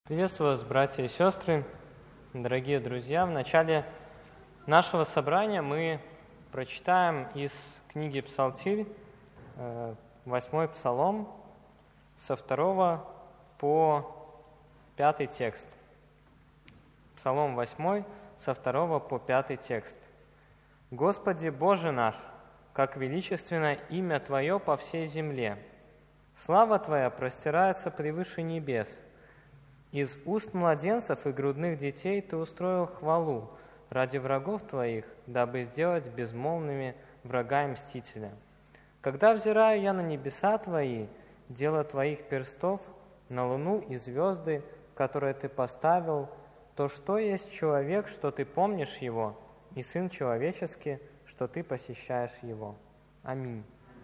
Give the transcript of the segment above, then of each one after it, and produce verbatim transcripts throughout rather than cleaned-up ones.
Приветствую вас, братья и сестры, дорогие друзья. В начале нашего собрания мы прочитаем из книги Псалтирь восьмой Псалом со второго по пятый текст. Псалом восьмой со второго по пятый текст. «Господи Боже наш, как величественно имя Твое по всей земле! Слава Твоя простирается превыше небес. Из уст младенцев и грудных детей Ты устроил хвалу ради врагов Твоих, дабы сделать безмолвными врага и мстителя. Когда взираю я на небеса Твои, дело Твоих перстов, на луну и звезды, которые Ты поставил, то что есть человек, что Ты помнишь его, и сын человеческий, что Ты посещаешь его». Аминь.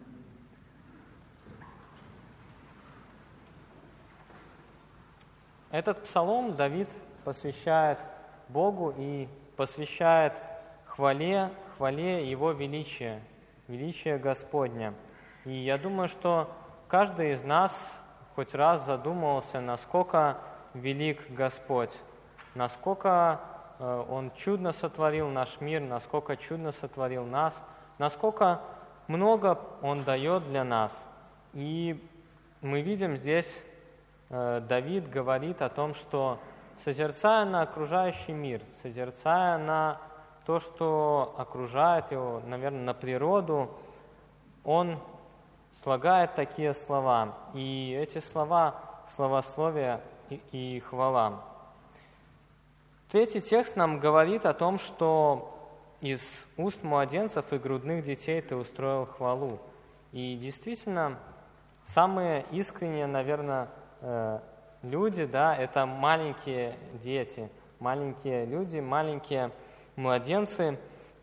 Этот псалом Давид посвящает Богу и посвящает хвале, хвале Его величия, величия Господня. И я думаю, что каждый из нас хоть раз задумывался, насколько велик Господь, насколько Он чудно сотворил наш мир, насколько чудно сотворил нас, насколько много Он дает для нас. И мы видим здесь, Давид говорит о том, что, созерцая на окружающий мир, созерцая на то, что окружает его, наверное, на природу, он слагает такие слова. И эти слова – славословие и, и хвала. Третий текст нам говорит о том, что из уст младенцев и грудных детей Ты устроил хвалу. И действительно, самые искренние, наверное, люди, да, это маленькие дети, маленькие люди, маленькие младенцы.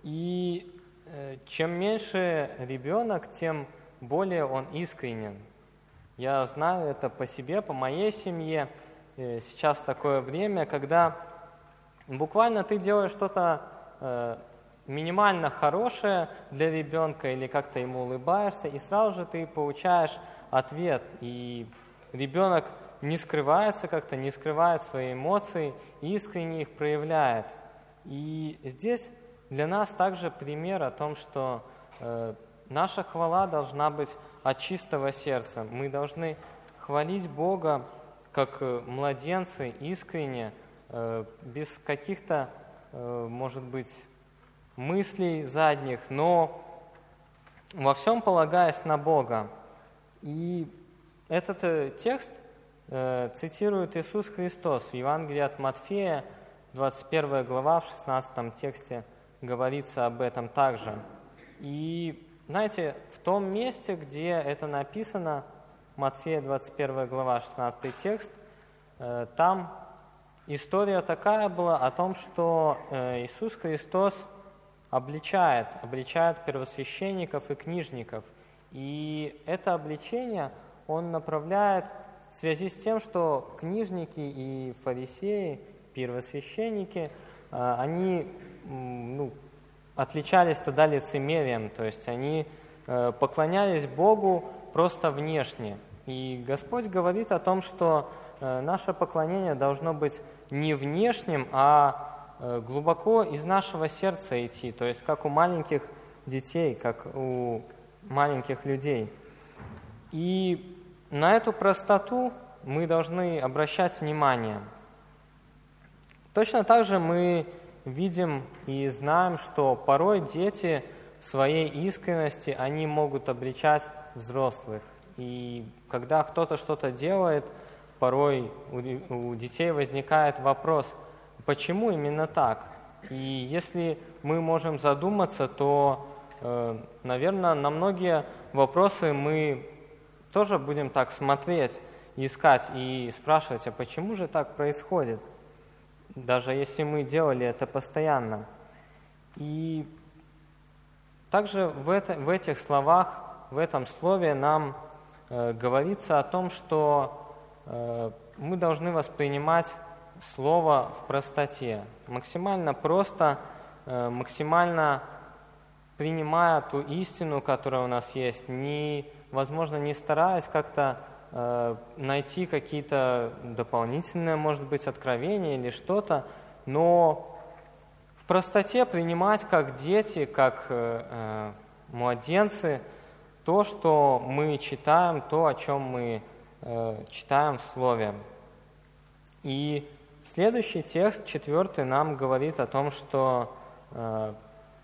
И чем меньше ребенок, тем более он искренен. Я знаю это по себе, по моей семье. Сейчас такое время, когда буквально ты делаешь что-то минимально хорошее для ребенка или как-то ему улыбаешься, и сразу же ты получаешь ответ. И ребенок не скрывается как-то, не скрывает свои эмоции, искренне их проявляет. И здесь для нас также пример о том, что э, наша хвала должна быть от чистого сердца. Мы должны хвалить Бога как младенцы, искренне, э, без каких-то, э, может быть, мыслей задних, но во всем полагаясь на Бога. И этот э, текст э, цитирует Иисус Христос. В Евангелии от Матфея, двадцать первая глава, в шестнадцатом тексте говорится об этом также. И, знаете, в том месте, где это написано, Матфея, двадцать первая глава, шестнадцатый текст, э, там история такая была о том, что э, Иисус Христос обличает, обличает первосвященников и книжников. И это обличение Он направляет в связи с тем, что книжники и фарисеи, первосвященники, они ну, отличались тогда лицемерием, то есть они поклонялись Богу просто внешне. И Господь говорит о том, что наше поклонение должно быть не внешним, а глубоко из нашего сердца идти, то есть как у маленьких детей, как у маленьких людей. И на эту простоту мы должны обращать внимание. Точно так же мы видим и знаем, что порой дети в своей искренности, они могут обличать взрослых. И когда кто-то что-то делает, порой у, у детей возникает вопрос, почему именно так? И если мы можем задуматься, то, э, наверное, на многие вопросы мы тоже будем так смотреть, искать и спрашивать, а почему же так происходит, даже если мы делали это постоянно. И также в, это, в этих словах, в этом слове нам э, говорится о том, что э, мы должны воспринимать слово в простоте, максимально просто, э, максимально принимая ту истину, которая у нас есть, не, возможно, не стараясь как-то э, найти какие-то дополнительные, может быть, откровения или что-то, но в простоте принимать как дети, как э, э, младенцы то, что мы читаем, то, о чем мы э, читаем в Слове. И следующий текст, четвертый, нам говорит о том, что э,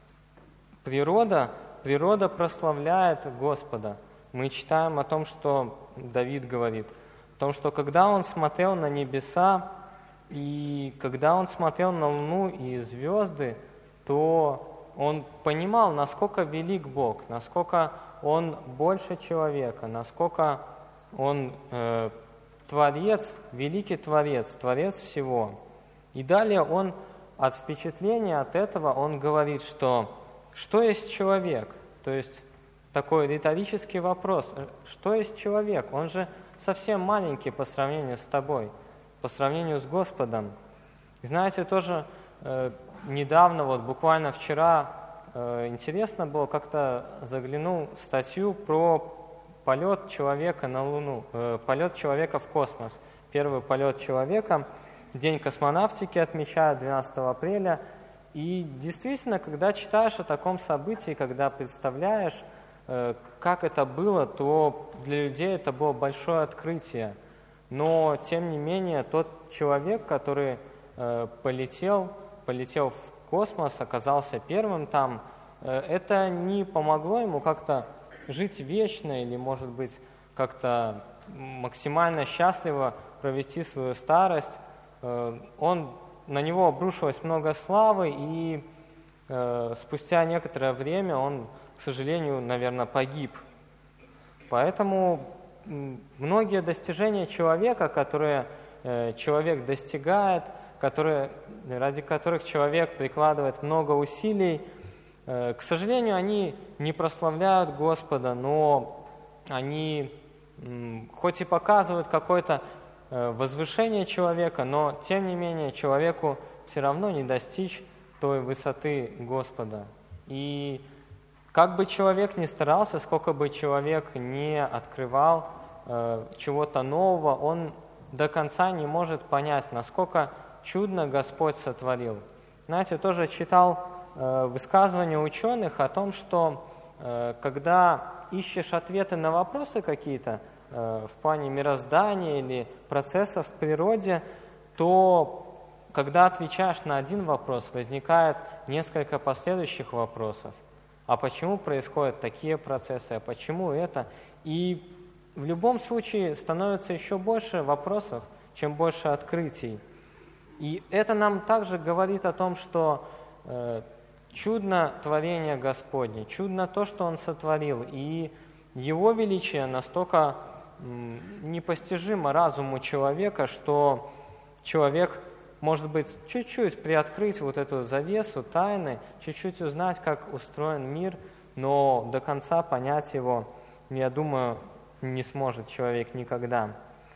природа, природа прославляет Господа. Мы читаем о том, что Давид говорит, о том, что когда он смотрел на небеса, и когда он смотрел на луну и звезды, то он понимал, насколько велик Бог, насколько Он больше человека, насколько Он э, Творец, великий Творец, Творец всего. И далее он от впечатления от этого, он говорит, что что есть человек? То есть такой риторический вопрос, что есть человек? Он же совсем маленький по сравнению с тобой, по сравнению с Господом. И знаете, тоже э, недавно, вот буквально вчера, э, интересно было, как-то заглянул в статью про полет человека на Луну, э, полет человека в космос. Первый полет человека, День космонавтики отмечают двенадцатого апреля. И действительно, когда читаешь о таком событии, когда представляешь, э, как это было, то для людей это было большое открытие. Но, тем не менее, тот человек, который э, полетел, полетел в космос, оказался первым там, э, это не помогло ему как-то жить вечно или, может быть, как-то максимально счастливо провести свою старость. Э, он, на него обрушилось много славы, и э, спустя некоторое время он, к сожалению, наверное, погиб. Поэтому многие достижения человека, которые э, человек достигает, которые, ради которых человек прикладывает много усилий, э, к сожалению, они не прославляют Господа, но они м, хоть и показывают какое-то э, возвышение человека, но тем не менее человеку все равно не достичь той высоты Господа. И как бы человек ни старался, сколько бы человек не открывал э, чего-то нового, он до конца не может понять, насколько чудно Господь сотворил. Знаете, тоже читал э, высказывания ученых о том, что э, когда ищешь ответы на вопросы какие-то э, в плане мироздания или процессов в природе, то когда отвечаешь на один вопрос, возникает несколько последующих вопросов. А почему происходят такие процессы, а почему это? И в любом случае становится еще больше вопросов, чем больше открытий. И это нам также говорит о том, что э, чудно творение Господне, чудно то, что Он сотворил, и Его величие настолько м, непостижимо разуму человека, что человек может быть, чуть-чуть приоткрыть вот эту завесу тайны, чуть-чуть узнать, как устроен мир, но до конца понять его, я думаю, не сможет человек никогда.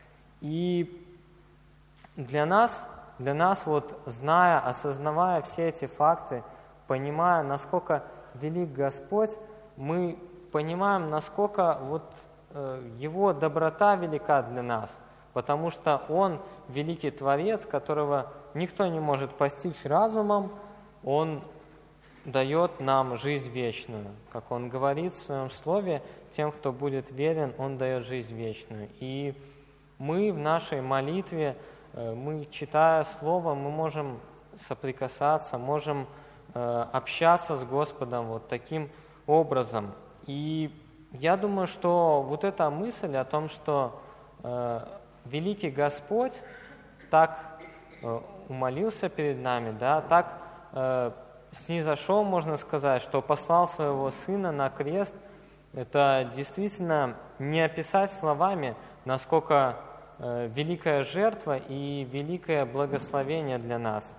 И для нас, для нас вот, зная, осознавая все эти факты, понимая, насколько велик Господь, мы понимаем, насколько вот, э, Его доброта велика для нас, потому что Он великий Творец, которого никто не может постичь разумом. Он дает нам жизнь вечную. Как Он говорит в Своем Слове, тем, кто будет верен, Он дает жизнь вечную. И мы в нашей молитве, мы, читая Слово, мы можем соприкасаться, можем общаться с Господом вот таким образом. И я думаю, что вот эта мысль о том, что великий Господь так э, умолился перед нами, да, так э, снизошел, можно сказать, что послал своего Сына на крест, это действительно не описать словами, насколько э, великая жертва и великое благословение для нас.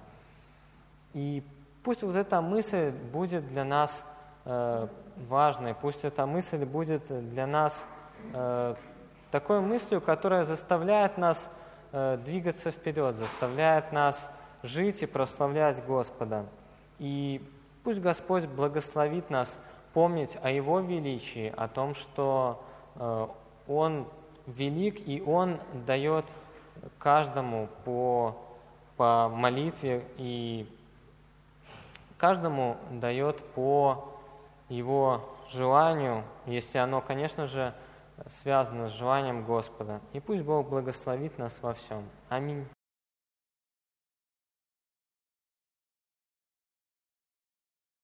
И пусть вот эта мысль будет для нас э, важной, пусть эта мысль будет для нас э, такой мыслью, которая заставляет нас э, двигаться вперед, заставляет нас жить и прославлять Господа. И пусть Господь благословит нас помнить о Его величии, о том, что э, Он велик, и Он дает каждому по, по молитве, и каждому дает по его желанию, если оно, конечно же, связано с желанием Господа. И пусть Бог благословит нас во всем. Аминь.